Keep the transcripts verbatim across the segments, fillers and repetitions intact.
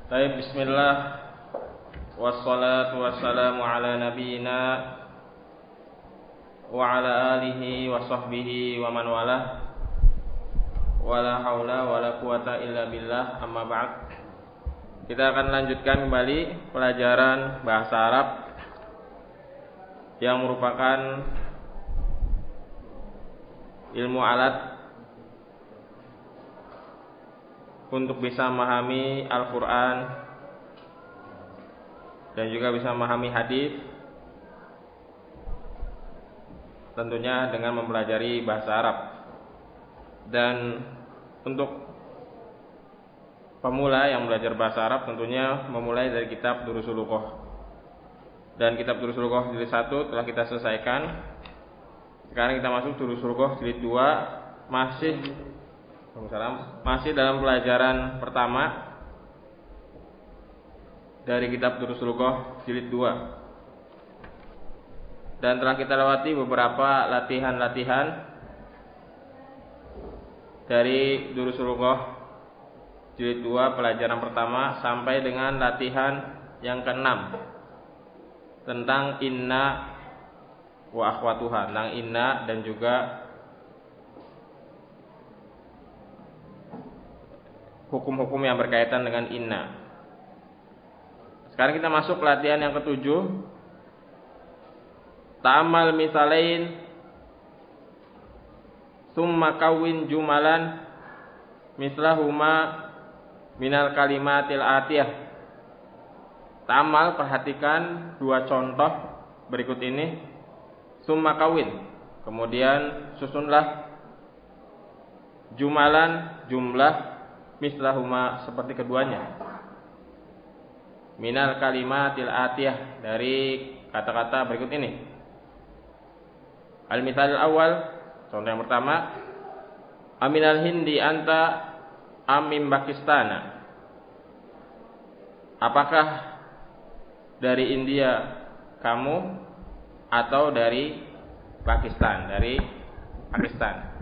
Baik, bismillah. Wassalatu wassalamu ala nabiyyina wa ala alihi wa sahbihi wa man walah. Wala haula wala quwata illa billah, amma ba'd. Kita akan lanjutkan kembali pelajaran bahasa Arab yang merupakan ilmu alat untuk bisa memahami Al-Quran dan juga bisa memahami hadis, tentunya dengan mempelajari bahasa Arab. Dan untuk pemula yang belajar bahasa Arab tentunya memulai dari kitab Durusul Lughah. Dan kitab Durusul Lughah jilid satu telah kita selesaikan. Sekarang kita masuk Durusul Lughah jilid dua, masih masih dalam pelajaran pertama dari kitab Durusul Lughah jilid dua. Dan telah kita lewati beberapa latihan-latihan dari Durusul Lughah jilid dua pelajaran pertama sampai dengan latihan yang keenam tentang inna wa akhwatuha, tentang inna dan juga hukum-hukum yang berkaitan dengan inna. Sekarang kita masuk latihan yang ketujuh. Ta'amal misalain summa kawin jumalan mislahuma minal kalimatil atiyah. Ta'amal, perhatikan dua contoh berikut ini. Summa kawin, kemudian susunlah jumalan, jumlah, mislahuma, seperti keduanya, minal kalimatil atiyah, dari kata-kata berikut ini. Al-misal awal, contoh yang pertama, aminal hindi anta amim Pakistana. Apakah dari India kamu atau dari Pakistan? Dari Pakistan.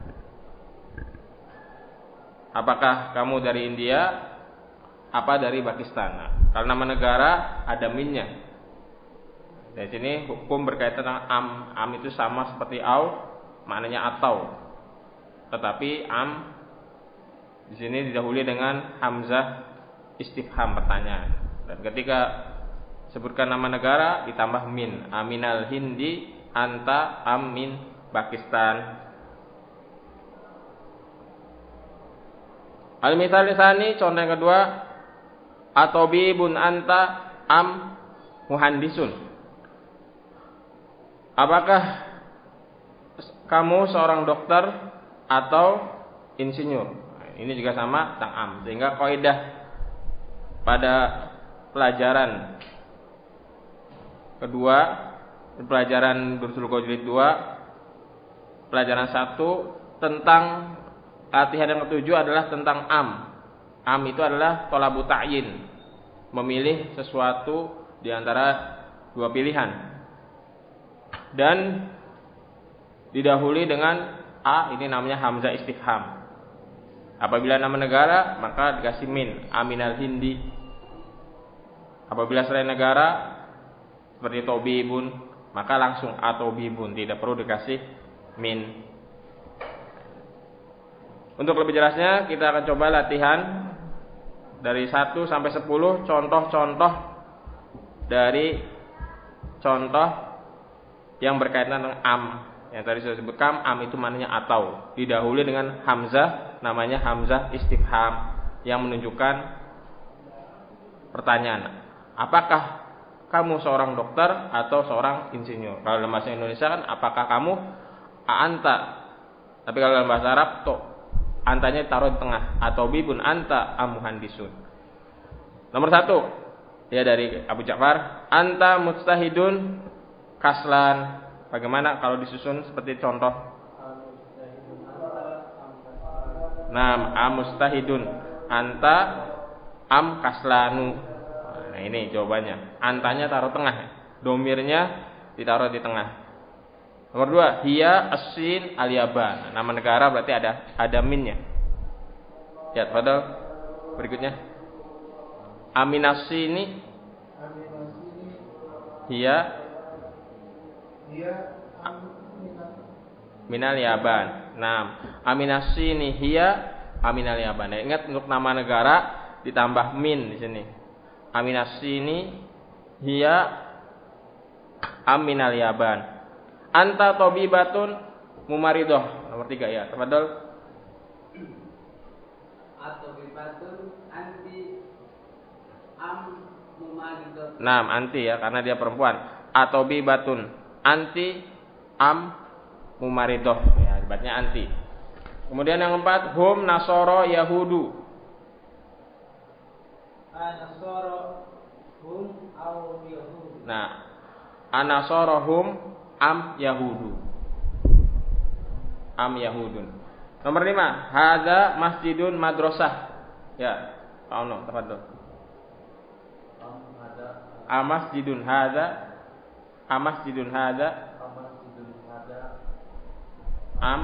Apakah kamu dari India apa dari Pakistan? Nah, kalau nama negara ada minnya. Di sini hukum berkaitan dengan am. Am itu sama seperti au, maknanya atau. Tetapi am di sini didahului dengan hamzah istifham, pertanyaan. Dan ketika sebutkan nama negara ditambah min. Aminal hindi anta am min Pakistan. Al-misal tsani, contoh yang kedua, atobibun anta am muhandisun. Apakah kamu seorang dokter atau insinyur? Ini juga sama tentang am. Sehingga kaidah pada pelajaran kedua, pelajaran Durusul Lughah jilid dua, pelajaran satu tentang latihan yang ketujuh adalah tentang am. Am itu adalah thalabu ta'yin, memilih sesuatu di antara dua pilihan. Dan didahului dengan a, ini namanya hamzah istifham. Apabila nama negara maka dikasih min, aminal hindi. Apabila selain negara seperti tobibun maka langsung atobibun, tidak perlu dikasih min. Untuk lebih jelasnya kita akan coba latihan dari satu sampai sepuluh contoh-contoh dari contoh yang berkaitan dengan am. Yang tadi sudah sebutkan, am itu maknanya atau, didahului dengan hamzah, namanya hamzah istifham, yang menunjukkan pertanyaan. Apakah kamu seorang dokter atau seorang insinyur? Kalau dalam bahasa Indonesia kan apakah kamu anta. Tapi kalau dalam bahasa Arab to, antanya taruh di tengah, atau bibun anta amuhandisun. Nomor satu, ya dari Abu Ja'far, anta mustahidun kaslan. Bagaimana kalau disusun seperti contoh? Nah, amustahidun anta am kaslanu. Nah, ini jawabannya. Antanya taruh tengah, domirnya ditaruh di tengah. Nomor dua, hiya as-sin al-yaban. Nama negara berarti ada ada minnya. Ya, padahal berikutnya. Aminasini hiya minal yaban. Naam. Aminasini hiya aminal yaban. Nah, ingat untuk nama negara ditambah min di sini. Aminasini hiya aminal yaban. Anta tabibatun mumaridoh. Nomor tiga ya. Tafadhol. Atobibatun anti am mumaridoh. Naam, anti ya karena dia perempuan. Atobibatun anti am mumaridoh. Ya, debatnya anti. Kemudian yang keempat, hum nasoro yahudu. Anasoro hum au yahudu. Nah, anasoro hum am yahudu. Am yahudun. Nomor lima, hada masjidun madrasah. Ya, Pak Ono, tafadhol. Amasjidun hada. Amasjidun hada. Amasjidun hada. Am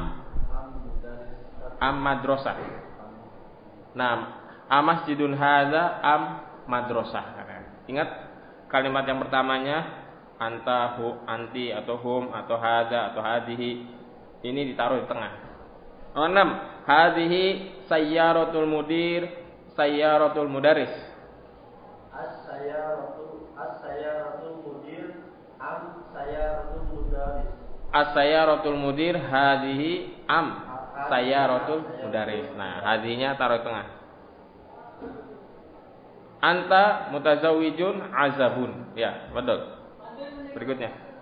am madrasah. Nah, amasjidun hada am madrasah. Ingat kalimat yang pertamanya anta, hu, anti atau hum atau hada atau hadihi. Ini ditaruh di tengah. Nomor enam, hadihi sayyaratul mudir, sayyaratul mudaris. As-sayyaratul as-sayyaratul mudir am sayyaratul mudaris. As-sayyaratul mudir hadihi am sayyaratul mudaris. Nah, hadihinya taruh di tengah. Anta mutazawijun azabun. Ya, betul. Berikutnya.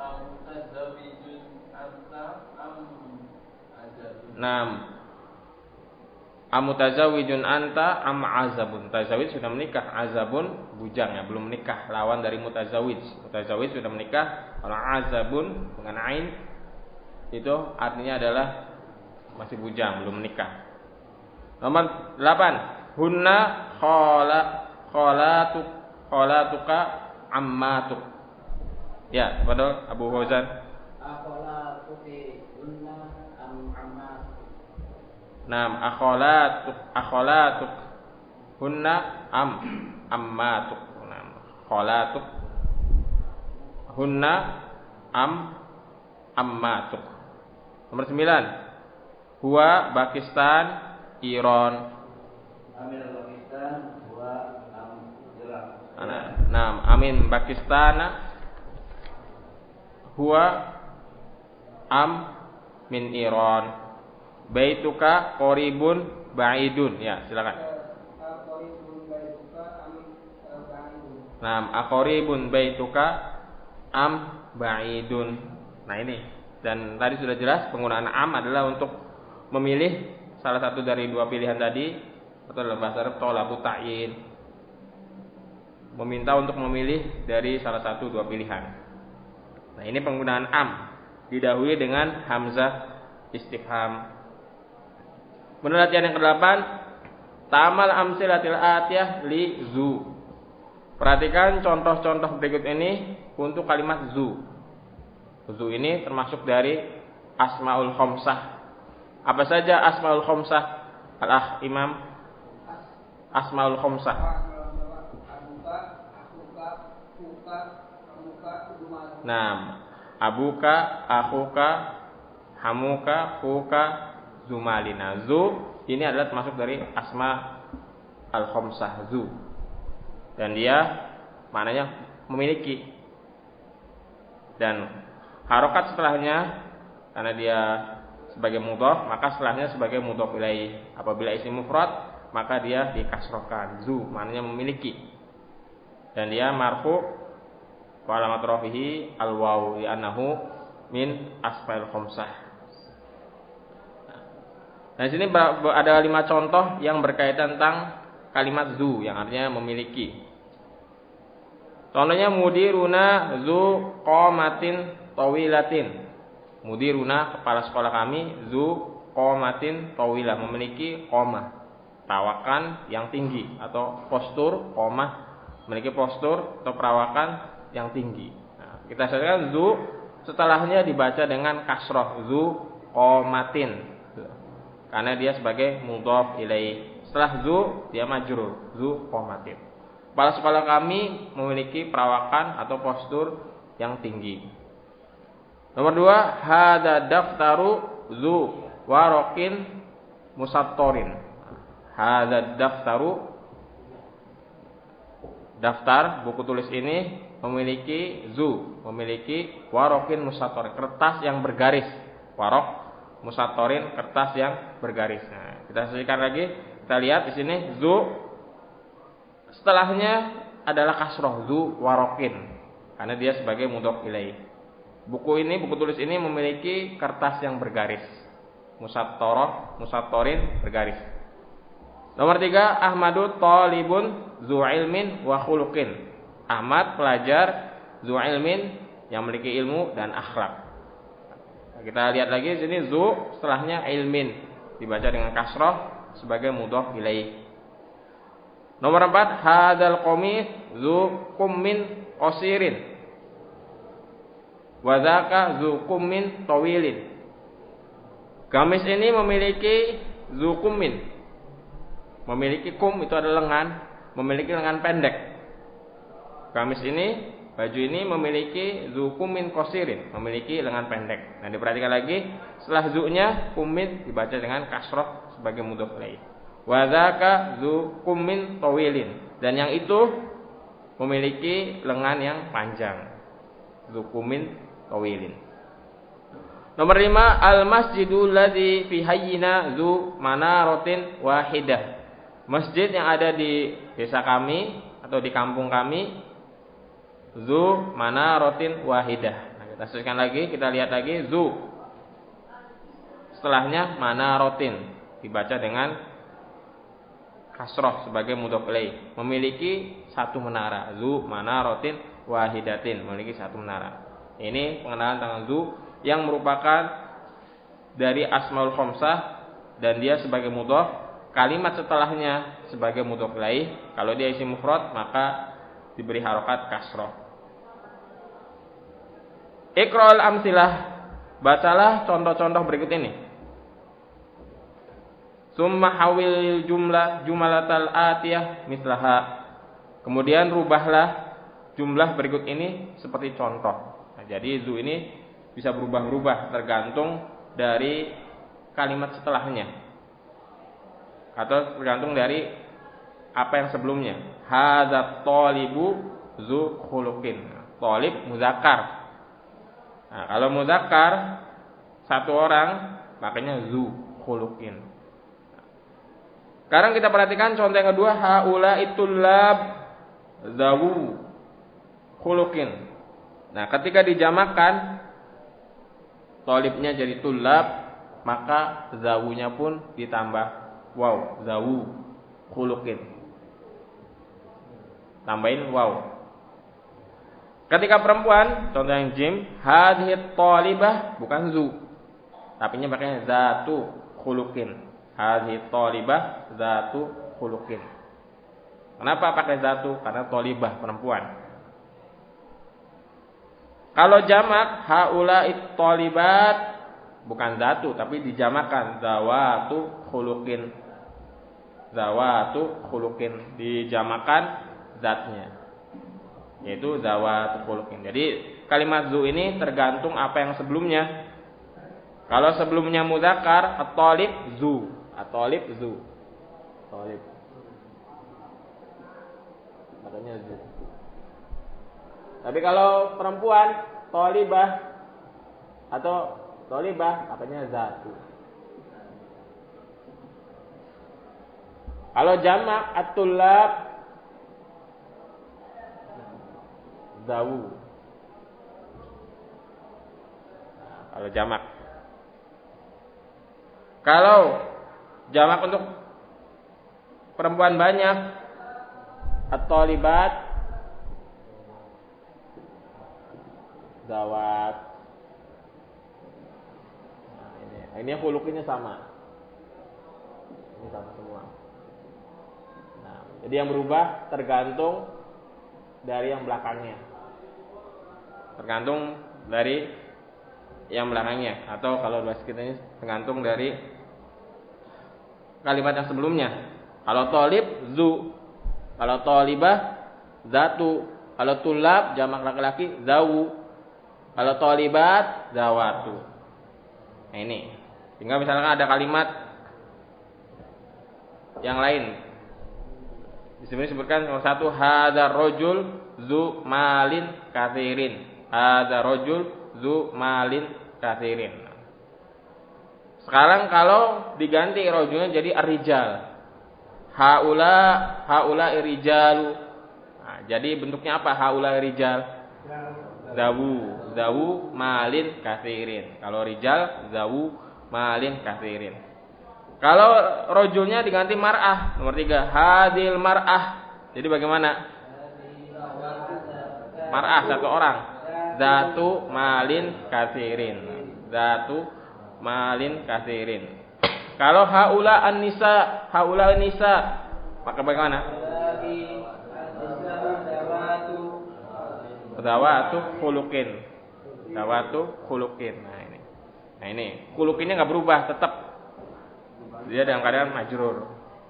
Naam. Amutazawijun anta am azabun. Mutazawij sudah menikah, azabun bujang ya, belum menikah, lawan dari mutazawij. Mutazawij sudah menikah, kalau azabun dengan ain itu artinya adalah masih bujang, belum menikah. Nomor delapan, hunna khala khalatuk khalatuka ammatuk. Ya, betul Abu Fauzan. Akhalatuki hunna am ammatuk. Naam, akhalatuk akhalatuk hunna am ammatuk. Naam, khalatuk hunna am ammatuk. Nomor sembilan, huwa Pakistan Iran. Amin Pakistan huwa am Iran. Naam, amin Pakistan huwa am min Iran. Baituka qoribun ba'idun. Ya, silakan. Naam, aqoribun baituka am ba'idun. Nah, ini. Dan tadi sudah jelas penggunaan am adalah untuk memilih salah satu dari dua pilihan tadi, atau dalam bahasa Arab thalabu ta'yin. Meminta untuk memilih dari salah satu dua pilihan. Nah, ini penggunaan am didahului dengan hamzah istifham. Penelitian yang kedelapan, ta'amal amsilatil atiyah li zu. Perhatikan contoh-contoh berikut ini untuk kalimat zu. Zu ini termasuk dari asmaul khamsah. Apa saja asmaul khamsah? Al-akh Imam. Asmaul khamsah. Nah, abuka, akhuka, hamuka, fuka, zumalina. Zu ini adalah termasuk dari asma al-khamsah, zu. Dan dia maknanya memiliki. Dan harokat setelahnya karena dia sebagai mudhaf, maka setelahnya sebagai mudhaf ilaih. Apabila isim mufrad, maka dia dikasrohkan. Zu maknanya memiliki. Dan dia marfu wa alamat rafihi al-waw li'annahu min asmaul khamsah. Nah, di sini ada lima contoh yang berkaitan tentang kalimat zu yang artinya memiliki. Contohnya mudiruna zu qamatin tawilatin. Mudiruna kepala sekolah kami zu qamatin tawilah memiliki qamah, perawakan yang tinggi atau postur qamah memiliki postur atau perawakan yang tinggi. Nah, kita saksikan zu setelahnya dibaca dengan kasroh zu qamatin. Karena dia sebagai mudhaf ilaih. Setelah zu dia majrur, zu qamatin. Kepala sekolah kami memiliki perawakan atau postur yang tinggi. Nomor dua, hada daftaru zu warokin musattorin. Hada daftaru, daftar buku tulis ini memiliki zu, memiliki warokin musattorin, kertas yang bergaris. Warok musattorin, kertas yang bergaris. Nah, kita selesaikan lagi. Kita lihat di sini zu, setelahnya adalah kasroh, zu warokin, karena dia sebagai mudhof ilaih. Buku ini, buku tulis ini memiliki kertas yang bergaris. Musattoroh, musattorin, bergaris. Nomor tiga, Ahmadu talibun zu ilmin wa khuluqin. Ahmad pelajar zu ilmin yang memiliki ilmu dan akhlak. Nah, kita lihat lagi di sini zu setelahnya ilmin dibaca dengan kasroh sebagai mudhof ilaih. Nomor empat, hadzal qamis zu kummin qasirin wa dzaka zu kummin tawilin. Gamis ini memiliki zu kummin, memiliki kum itu adalah lengan, memiliki lengan pendek. Gamis ini, baju ini memiliki zu kummin qasirin, memiliki lengan pendek. Nah, diperhatikan lagi, setelah zu-nya kummin dibaca dengan kasroh sebagai mudhof ilaih. Wa dzaka zu kummin tawilin, dan yang itu memiliki lengan yang panjang. Zu kummin tawilin. Nomor lima, al masjidul ladzi fi hayyina zu manaratin wahidah. Masjid yang ada di desa kami atau di kampung kami zu manaratin wahidah. Nah, kita sesuaikan lagi, kita lihat lagi zu. Setelahnya manaratin dibaca dengan kasroh sebagai mudhof ilaih, memiliki satu menara. Zu manaratin wahidatin, memiliki satu menara. Ini pengenalan tentang zu yang merupakan dari asmaul khamsah dan dia sebagai mudhof, kalimat setelahnya sebagai mudhof ilaih. Kalau dia isim mufrad maka diberi harokat kasroh. Iqra'ul amsilah, bacalah contoh-contoh berikut ini. Summa hawil jumlah jumlatal atiyah mislaha. Kemudian rubahlah jumlah berikut ini seperti contoh. Nah, jadi zu ini bisa berubah-ubah tergantung dari kalimat setelahnya atau tergantung dari apa yang sebelumnya. Hadzat thalibu zu khuluqin. Thalib muzakkar. Nah, kalau muzakkar satu orang makanya zu khuluqin. Sekarang kita perhatikan contoh yang kedua, haula itullab zawu khuluqin. Nah, ketika dijamakan thalibnya jadi tulab, maka zawunya pun ditambah waw, zawu khuluqin. Tambahin waw. Ketika perempuan, contoh yang jim, hadhihi thalibah, bukan zu, tapi nya pakainya zatu khuluqin. Hadhihi thalibah zatu khuluqin. Kenapa pakai zatu? Karena thalibah perempuan. Kalau jamak haula'it thalibat, bukan zatu tapi dijamakan zawatu khuluqin. Zawatu khuluqin, dijamakan zatnya, yaitu zawatu khuluqin. Jadi kalimat zu ini tergantung apa yang sebelumnya. Kalau sebelumnya muzakkar, at-thalib zu, at-thalib zu. Thalib. Makanya zu. Tapi kalau perempuan thalibah atau thalibah makanya zatu. Kalau jamak at-tullab zawu. Nah, kalau jamak. Kalau jamak untuk perempuan banyak, at-thalibat zawat. Nah, ini ini khuluqinnya sama. Ini sama semua. Nah, jadi yang berubah tergantung dari yang belakangnya. Tergantung dari yang belakangnya, atau kalau bahasa kita ini tergantung dari kalimat yang sebelumnya. Kalau thalib zu, kalau thalibah zatu. Kalau tulab jamak laki-laki zawu. Kalau thalibat zawatu. Nah ini. Tinggal misalkan ada kalimat yang lain. Di sini disebutkan nomor satu hadzal rajul zu malin katsirin. Hadzal rajul zu malin katsirin. Sekarang kalau diganti rajulnya jadi ar-rijal. Haula haula rijalu. Nah, jadi bentuknya apa? Haula rijal. Zawu, zawu malin katsirin. Kalau rijal zawu malin katsirin. Kalau rojulnya diganti mar'ah, nomor tiga hadil mar'ah. Jadi bagaimana? Mar'ah satu orang. Zatu malin katsirin. Zatu malin katsirin. Kalau haula an-nisa, haula an-nisa, maka bagaimana? Dawatu khuluqin. Dawatu khuluqin. Nah ini. Nah ini, khuluqinnya enggak berubah, tetap dia dalam keadaan majrur.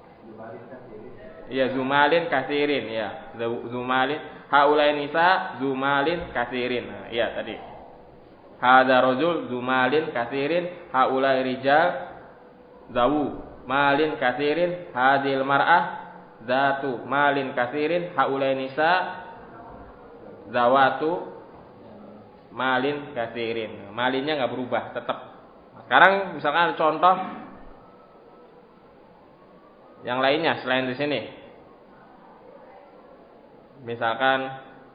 Iya, zumalin katsirin, ya. Zumalin haula an-nisa zumalin katsirin. Nah, iya tadi. Hadza rajul zumalin katsirin, haula rijal zawu malin katsirin, hadil mar'ah zatu malin katsirin, haula nisa zawatu malin katsirin. Malinnya enggak berubah, tetap. Sekarang misalkan contoh yang lainnya selain di sini. Misalkan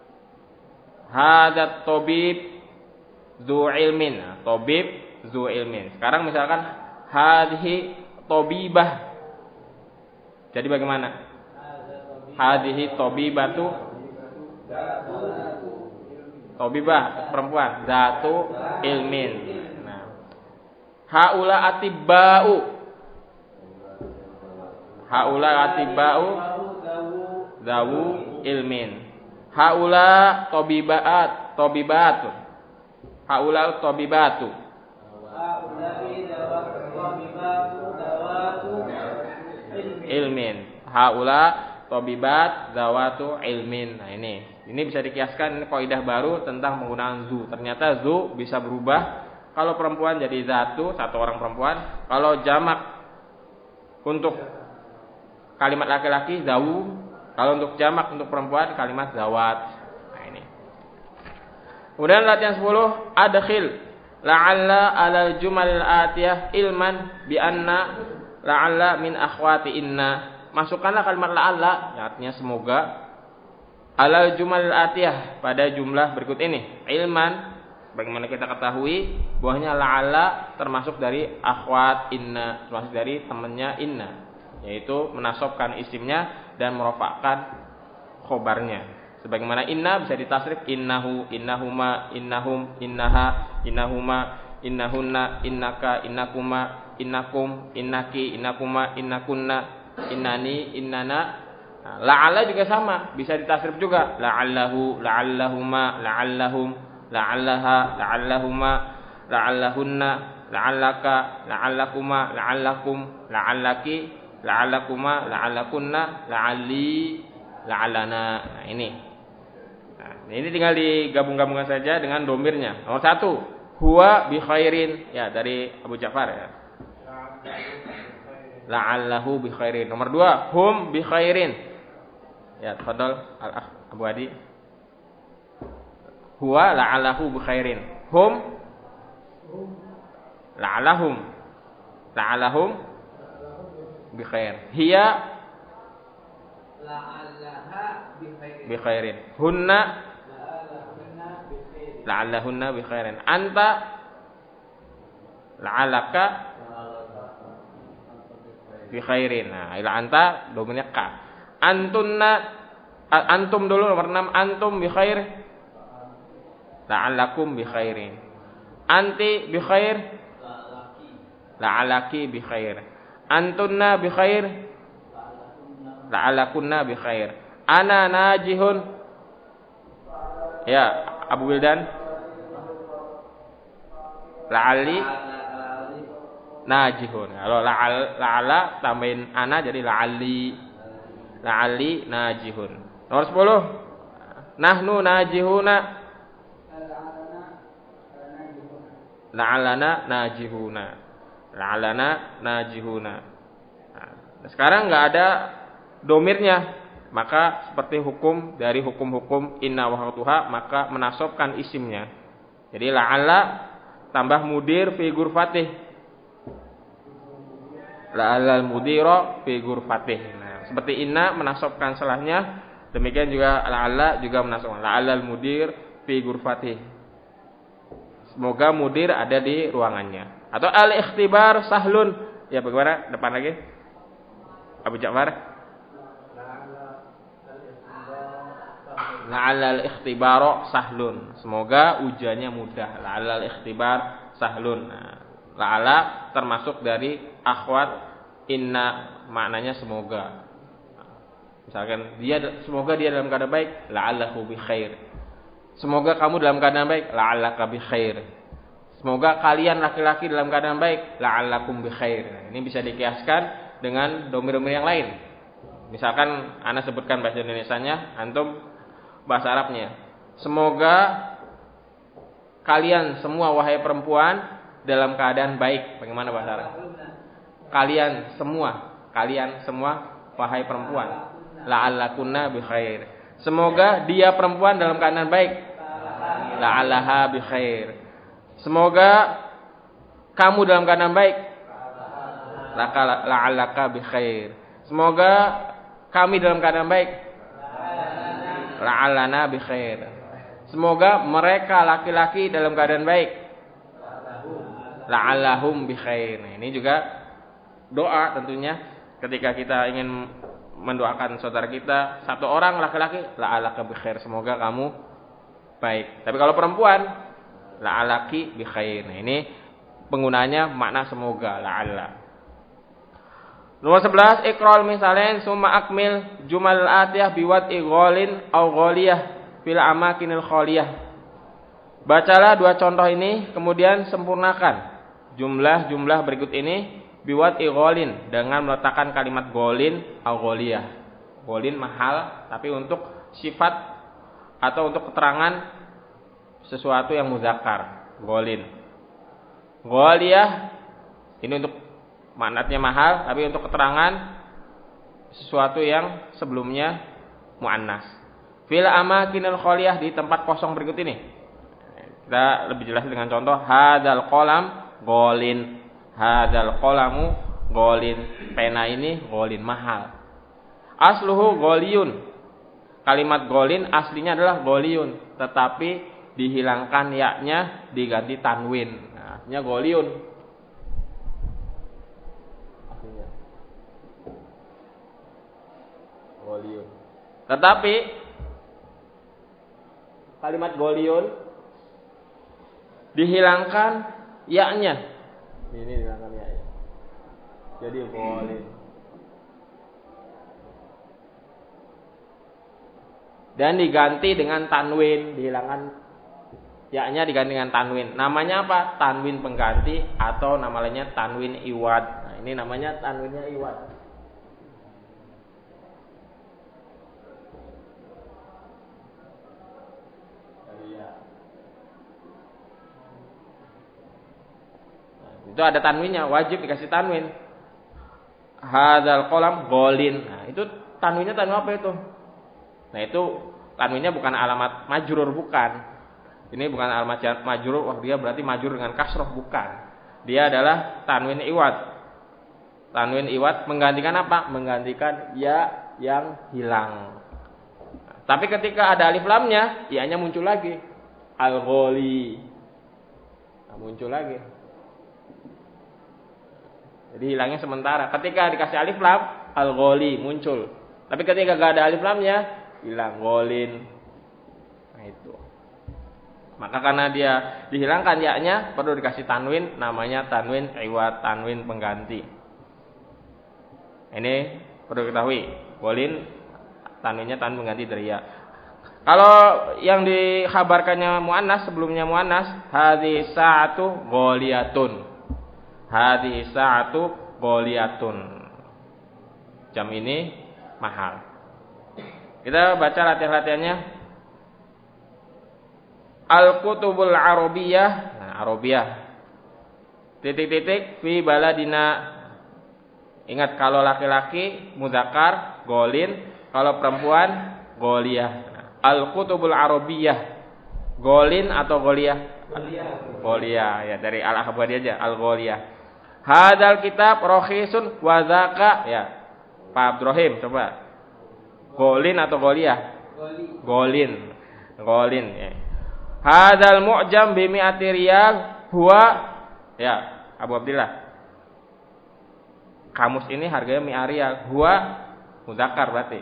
hadat tabib zu ilmin. Nah, tabib zu ilmin. Sekarang misalkan hadhihi tabibah. Jadi bagaimana? Hadhihi tabibatu. Tabibah perempuan, zatu ilmin. Nah. Haula atibba'u. Haula atibba'u zawu ilmin. Haula tabibaat, tabibatu. Haula tabibatu. Ilmin. Haula tabibat zawatu ilmin. Nah ini, ini bisa dikiaskan, ini kaidah baru tentang penggunaan zu. Ternyata zu bisa berubah. Kalau perempuan jadi zatu, satu orang perempuan. Kalau jamak untuk kalimat laki-laki zawu. Kalau untuk jamak untuk perempuan kalimat zawat. Nah ini. Kemudian latihan sepuluh, adkhil la'alla 'alal jumal al-atiyah ilman bi anna la'alla min akhwati inna. Masukkanlah kalimat la'alla, artinya semoga, alal jumal al-atiyah pada jumlah berikut ini. Ilman, bagaimana kita ketahui bahwasanya la'alla termasuk dari akhwat inna, termasuk dari temannya inna, yaitu menasobkan isimnya dan merofakkan khobarnya. Sebagaimana inna bisa ditasrif innahu, innahuma, innahum, innaha, innahuma, innahunna, innaka, innakuma, innakum, innaki, innakuma, innakunna, innani, innana. Nah, la'alla juga sama, bisa ditasrif juga. La'allahu, la'allahuma, la'allahum, la'allaha, la'allahuma, la'allahunna, la'allaka, la'allakuma, la'allakum, la'allaki, la'allakuma, la'allakunna, la'alli, la'allana. Nah ini. Nah, ini tinggal digabung-gabungkan saja dengan domirnya. Nomor satu, huwa bi khairin, ya dari Abu Ja'far ya. La'allahu bi khairin. Nomor dua, hum bi khairin. Ya, tafadhol al-akh Abu Hadi. Huwa la'allahu bi khairin. Hum la'allahum. La'allahum bi khair. Hiya la'allaha bi khairin. Bi khairin. Hunna la'allahunna bi khairin. Anta la'allaka bi khairin. Nah, ila anta dominnya ka. Antunna, antum dulu nomor enam, antum bi khair. La'allakum bi khairin. Anti bi khair. La'allaki bi khair. Antunna bi khair. La'allakunna bi khair. Ana najihun. Ya, Abu Wildan. La'alli najihun. Kalau la'al, la'ala tambahin ana jadi la'alli. La'alli najihun. Nomor sepuluh. Nahnu najihuna. La'alana najihuna. La'alana najihuna. Nah, sekarang nggak ada domirnya. Maka seperti hukum dari hukum-hukum inna wa hatuha, maka menasobkan isimnya. Jadi la'alla tambah mudir fi ghurfatih. La'allal mudira fi ghurfatih. Nah, seperti inna menasobkan salahnya, demikian juga la'alla juga menasobkan la'allal mudir fi ghurfatih. Semoga mudir ada di ruangannya. Atau al-ikhtibar sahlun. Ya bagaimana? Depan lagi. Abu Ja'far. La'allal ikhtibaro sahlun. Semoga ujiannya mudah. La'allal ikhtibar sahlun. Nah, la'alla termasuk dari akhwat inna, maknanya semoga. Misalkan dia semoga dia dalam keadaan baik, la'allahu bi khair. Semoga kamu dalam keadaan baik, la'allaka bi khair. Semoga kalian laki-laki dalam keadaan baik, la'allakum bi khair. Nah, ini bisa dikiaskan dengan domir-domir yang lain. Misalkan ana sebutkan bahasa Indonesianya, antum bahasa Arabnya. Semoga kalian semua wahai perempuan dalam keadaan baik. Bagaimana bahasa Arab? Kalian semua, kalian semua wahai perempuan. La'allakunna bi khair. Semoga dia perempuan dalam keadaan baik. La'allaha bi khair. Semoga kamu dalam keadaan baik. La'allaka bi khair. Semoga kami dalam keadaan baik. La'allana bi khair. Semoga mereka laki-laki dalam keadaan baik. La'allahum bi khair. Nah, ini juga doa tentunya ketika kita ingin mendoakan saudara kita, satu orang laki-laki, la'allaka bi khair, semoga kamu baik. Tapi kalau perempuan, la'allaki bi khair. Nah, ini penggunanya makna semoga, la'alla. Nomor sebelas, iqra'ul misalain summa akmil jumal atiyah biwad'i ghalin aw ghaliyah fil amakinil khaliyah. Bacalah dua contoh ini, kemudian sempurnakan jumlah-jumlah berikut ini biwad'i ghalin, dengan meletakkan kalimat ghalin aw ghaliyah. Ghalin mahal, tapi untuk sifat atau untuk keterangan sesuatu yang muzakkar, ghalin. Ghaliyah ini untuk maknanya mahal, tapi untuk keterangan sesuatu yang sebelumnya muannas. Fil amakinil khaliyah, di tempat kosong berikut ini. Kita lebih jelas dengan contoh hadzal qalam ghalin. Hadzal qalamu ghalin. Pena ini ghalin, mahal. Asluhu ghaliyun. Kalimat ghalin aslinya adalah ghaliyun, tetapi dihilangkan ya-nya diganti tanwin. Nah, artinya ghaliyun. Ghaliyun. Tetapi kalimat ghaliyun dihilangkan ya-nya. Ini dihilangkan ya-nya. Jadi ghalin. Dan diganti dengan tanwin, dihilangkan ya-nya diganti dengan tanwin. Namanya apa? Tanwin pengganti atau nama lainnya tanwin iwad. Nah, ini namanya tanwinnya iwad. Itu ada tanwinnya, wajib dikasih tanwin. Hadzal qalam ghalin. Nah, itu tanwinnya tanwin apa itu? Nah, itu tanwinnya bukan alamat majrur, bukan. Ini bukan alamat majrur, wah dia berarti majrur dengan kasroh, bukan. Dia adalah tanwin iwad. Tanwin iwad menggantikan apa? Menggantikan ya yang hilang. Nah, tapi ketika ada alif lamnya, ya-nya muncul lagi. Al-ghali. Nah, muncul lagi. Jadi hilangnya sementara. Ketika dikasih alif lam, al-ghali muncul. Tapi ketika gak ada alif lamnya, hilang ghalin. Nah, itu. Maka karena dia dihilangkan ya-nya, perlu dikasih tanwin, namanya tanwin iwad, tanwin pengganti. Ini perlu diketahui. Ghalin tanwinnya tanwin pengganti dari ya. Kalau yang dikhabarkannya muannas, sebelumnya muannas, hadhi sa'atu ghaliyatun. Hadhi sa'atu ghaliyatun. Jam ini mahal. Kita baca latihan-latihannya. Al-Kutubul Arabiyah. Nah, Arabiyah. Titik-titik fi baladina. Ingat, kalau laki-laki muzakkar golin, kalau perempuan goliyah. Nah, Al-Kutubul Arabiyah. Golin atau goliyah? Goliyah. Ya, dari al-akhbari aja, al-goliyah. Hadal kitab rohisun wa zaka. Ya. Pak Abdurrahim coba. Golin atau goliyah? Golin. Golin, ya. Hadal mu'jam bi mi'ati riyal huwa, ya, Abu Abdillah. Kamus ini harganya mi'a riyal. Huwa muzakkar berarti.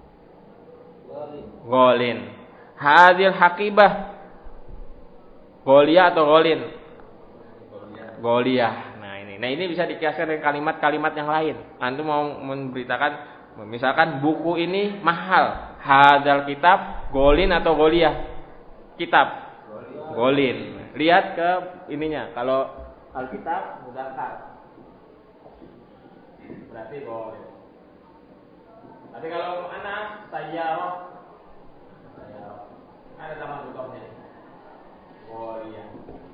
Golin. Hadil haqibah. Goliyah atau golin? Goliyah. Nah ini, nah ini bisa dikiaskan dengan kalimat-kalimat yang lain. Antum mau memberitakan, misalkan buku ini mahal. Hadal kitab golin atau goliyah? Kitab. Golin. Lihat ke ininya. Kalau Alkitab muzakkar, berarti golin. Tapi kalau anak sayyarah, sayyarah ada taman butohnya. Goliyah.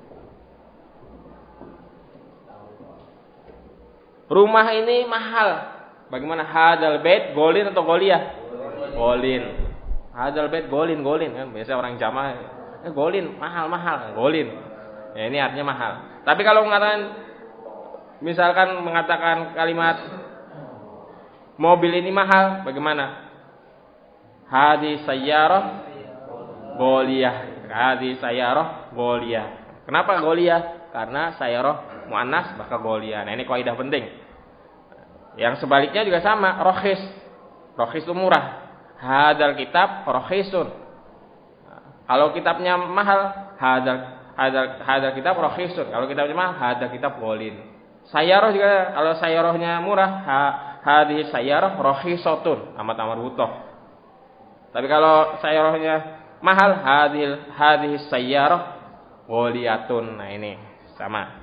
Rumah ini mahal. Bagaimana? Hadal bait golin atau goliyah? Golin. Hadal bait golin, golin kan biasa orang jamaah. Eh golin, mahal, mahal, golin. Ya ini artinya mahal. Tapi kalau mengatakan, misalkan mengatakan kalimat mobil ini mahal, bagaimana? Hadi sayyarah goliyah. Hadi sayyarah goliyah. Kenapa goliyah? Karena sayyarah muannas maka goliyah. Nah ini kaidah penting. Yang sebaliknya juga sama, rohis. Rohis itu murah. Hadal kitab rohisun. Kalau kitabnya mahal, hadal hadal hadal kitab rohisun. Kalau kitabnya mahal, hadal kitab golin. Sayyarah juga, kalau sayyarahnya murah, ha, hadis sayyarah rohisotun, amat amar butoh. Tapi kalau sayyarahnya mahal, hadil hadis sayyarah goliyatun. Nah ini sama.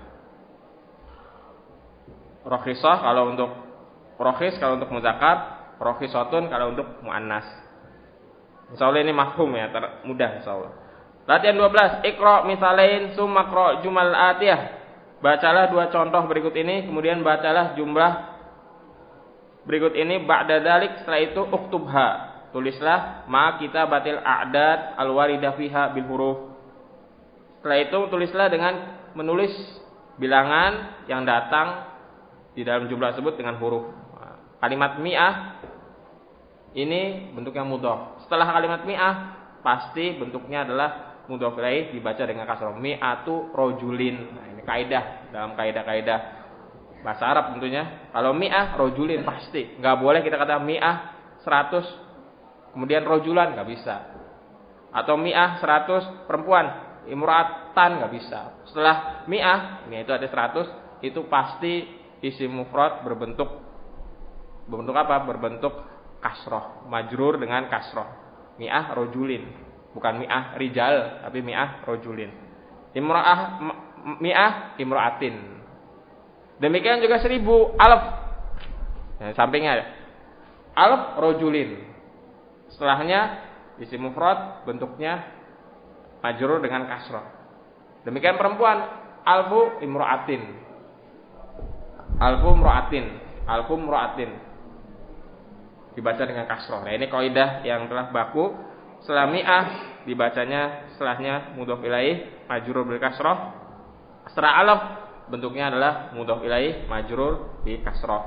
Rohisah kalau untuk rohis, kalau untuk muzakkar, rohisotun kalau untuk muannas. Insyaallah ini mafhum ya, ter- mudah insyaallah. Latihan dua belas, Iqra misalain summa qra jumal atiyah. Bacalah dua contoh berikut ini, kemudian bacalah jumlah berikut ini. Ba'da dzalik, setelah itu uktubha. Tulislah ma kitabatil a'dad al-waridah fiha bil huruf. Setelah itu tulislah dengan menulis bilangan yang datang di dalam jumlah tersebut dengan huruf. Kalimat mi'ah ini bentuknya mudhof. Setelah kalimat mi'ah pasti bentuknya adalah mudhof ilaih dibaca dengan kasrah. Mi'atu rojulin. Nah, ini kaidah dalam kaidah-kaidah bahasa Arab tentunya. Kalau mi'ah rojulin pasti. Enggak boleh kita kata mi'ah seratus kemudian rojulan, enggak bisa. Atau mi'ah seratus perempuan, imra'atan, enggak bisa. Setelah mi'ah, ini itu ada seratus, itu pasti isim mufrad berbentuk berbentuk apa? Berbentuk kasroh, majrur dengan kasroh. Mi'ah rojulin, bukan mi'ah rijal, tapi mi'ah rojulin. Imra'ah mi'ah imra'atin. Demikian juga seribu alf. Nah, sampingnya ada alf rojulin. Setelahnya isim mufrad bentuknya majrur dengan kasroh. Demikian perempuan, alfu imra'atin. Alfu imra'atin, alfu imra'atin. Dibaca dengan kasroh. Nah ini kaidah yang telah baku. Setelah mi'ah dibacanya setelahnya mudhof ilaih majrur bil kasroh. Setelah alaf bentuknya adalah mudhof ilaih majrur bil kasroh.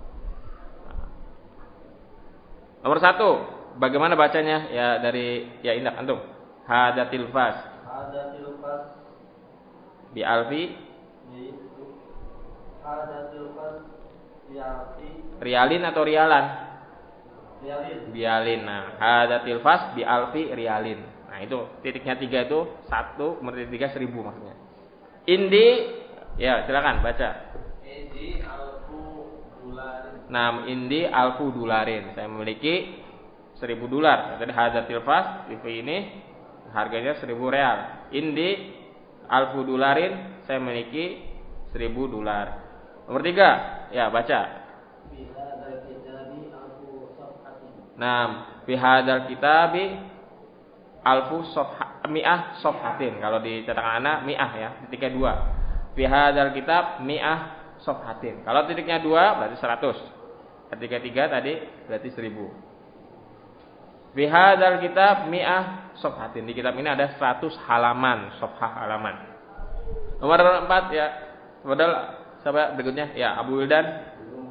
Nomor satu, bagaimana bacanya? Ya dari ya indak antum. Hadatil fas. Hadatil fas. Bi alfi. Hadatil fas bi alfi. Rialin atau rialan? Rialin. Rialin. Nah, hadatil fas bi alfi rialin. Nah, itu titiknya tiga itu satu, kemudian tiga seribu maksudnya. Indi, ya silakan baca. Indi alfu dularin. Nah, indi alfu dularin. Saya memiliki seribu dolar. Jadi hadatil fas T V ini harganya seribu real. Indi alfu dolarin, saya memiliki seribu dolar. Nomor tiga, ya baca. Nah, fi hadzal kitabi alfu safha mi'ah safhatin. Kalau di cetakan anak mi'ah ya, titiknya dua. Fi hadzal kitab mi'ah safhatin. Kalau titiknya dua berarti seratus. Ketika tiga tadi berarti seribu. Fi hadzal kitab mi'ah safhatin. Di kitab ini ada seratus halaman, safhah halaman. Nomor empat ya. Modal siapa berikutnya? Ya, Abu Wildan.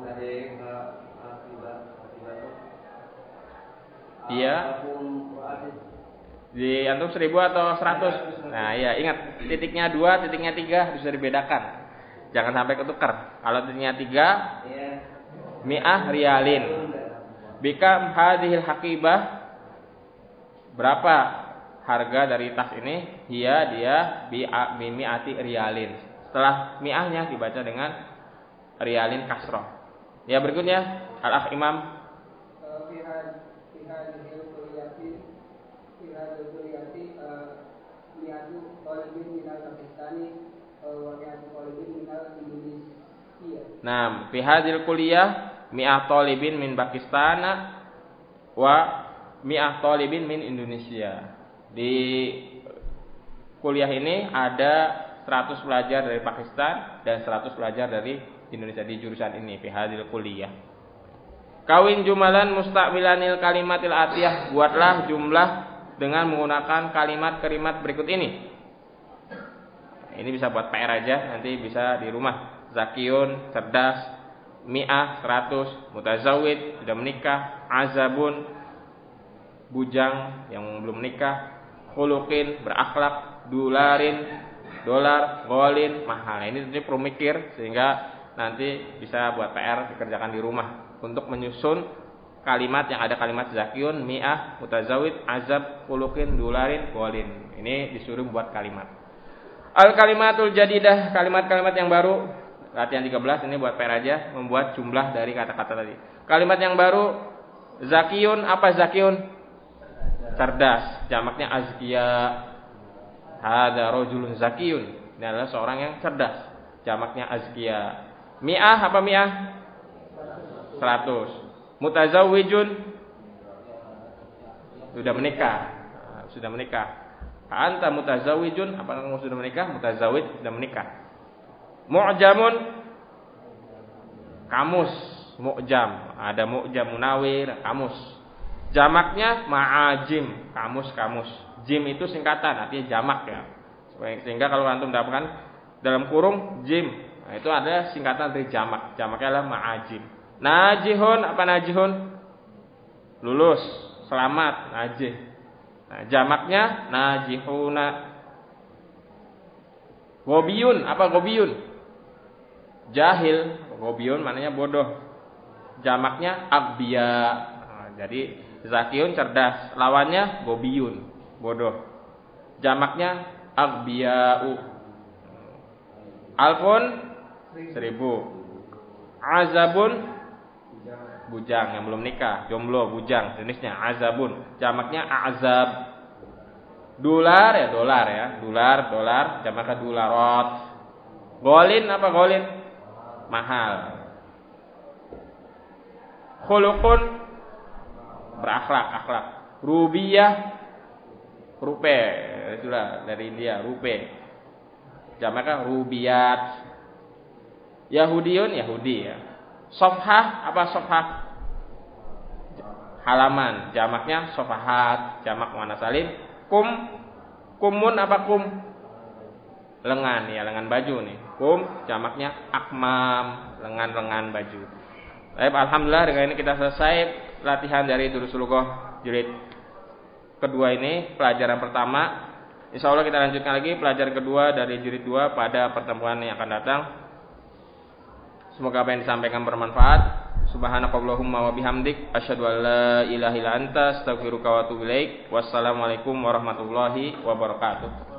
Iya. Di antum seribu atau seratus? Nah, iya, ingat titiknya dua, titiknya tiga bisa dibedakan. Jangan sampai ketukar. Kalau titiknya tiga, mi'ah riyalin. Bikam hadhil haqibah. Berapa harga dari tas ini? Hiya dia bi mi'ati riyalin. Setelah mi'ahnya dibaca dengan riyalin kasroh. Ya, berikutnya Al-Akh Imam. Nah, fi hadhil kuliah mi'ah talibin min Pakistan wa mi'ah talibin min Indonesia. Di kuliah ini ada seratus pelajar dari Pakistan dan seratus pelajar dari Indonesia di jurusan ini, fi hadhil kuliah. Kawin jumalan mustaqbilanil kalimatil atiyah. Buatlah jumlah dengan menggunakan kalimat-kalimat berikut ini. Ini bisa buat P R aja, nanti bisa di rumah. Zakiyun, cerdas. Mi'ah, seratus. Mutazawid, sudah menikah. Azabun, bujang yang belum menikah. Khuluqin, berakhlak. Dularin, dolar. Golin, mahal. Nah, ini tentunya perlu mikir sehingga nanti bisa buat P R dikerjakan di rumah untuk menyusun kalimat yang ada kalimat zakiyun, mi'ah, mutazawid, azab, khuluqin, dularin, golin. Ini disuruh buat kalimat. Al kalimatul jadidah, kalimat-kalimat yang baru. Latihan tiga belas ini buat P R aja, membuat jumlah dari kata-kata tadi. Kalimat yang baru, zakiyun, apa zakiyun? Cerdas, jamaknya azkiya. Hadza rajulun zakiyun. Ini adalah seorang yang cerdas, jamaknya azkiya. Mi'ah, apa mi'ah? seratus. Mutazawwijun, sudah menikah. Sudah menikah. Anta mutazawwijun, apa kamu sudah menikah? Mutazawwij, sudah menikah. Mu'jamun, kamus, mu'jam. Ada mu'jam munawir, kamus. Jamaknya ma'ajim, kamus-kamus. Jim itu singkatan, artinya jamak ya. Sehingga kalau antum dapatkan dalam kurung jim, nah, itu ada singkatan dari jamak. Jamaknya adalah ma'ajim. Najihun, apa najihun? Lulus, selamat, najih. Nah, jamaknya najihuna. Gobiyun, apa gobiyun? Jahil, gobiyun maknanya bodoh. Jamaknya agbiya. Nah, jadi zakiyun cerdas, lawannya gobiyun, bodoh. Jamaknya agbiyau. Alfun seribu. Azabun bujang yang belum nikah, jomblo, bujang jenisnya azabun. Jamaknya azab. Dolar ya dolar ya, dolar, dolar, jamaknya dolarat. Golin apa golin? Mahal. Khuluqun, berakhlak, akhlak. Rubiyah, rupe, itulah dari India, rupe. Jamaknya rubiyat. Yahudiyun, Yahudi ya. Sofhah, apa sofhah? Halaman, jamaknya sofahat, jamak muannas salim. Kum, kumun apa kum? Lengan ya, lengan baju nih. Kum, jamaknya akmam, lengan-lengan baju. Baik, alhamdulillah dengan ini kita selesai latihan dari Durusul Lughah jilid kedua ini, pelajaran pertama. Insya Allah kita lanjutkan lagi pelajaran kedua dari jilid dua pada pertemuan yang akan datang. Semoga apa yang disampaikan bermanfaat. Subhanakallahumma wa bihamdik asyhadu an la ilaha illa anta astaghfiruka wa atubu ilaik. Wassalamualaikum warahmatullahi wabarakatuh.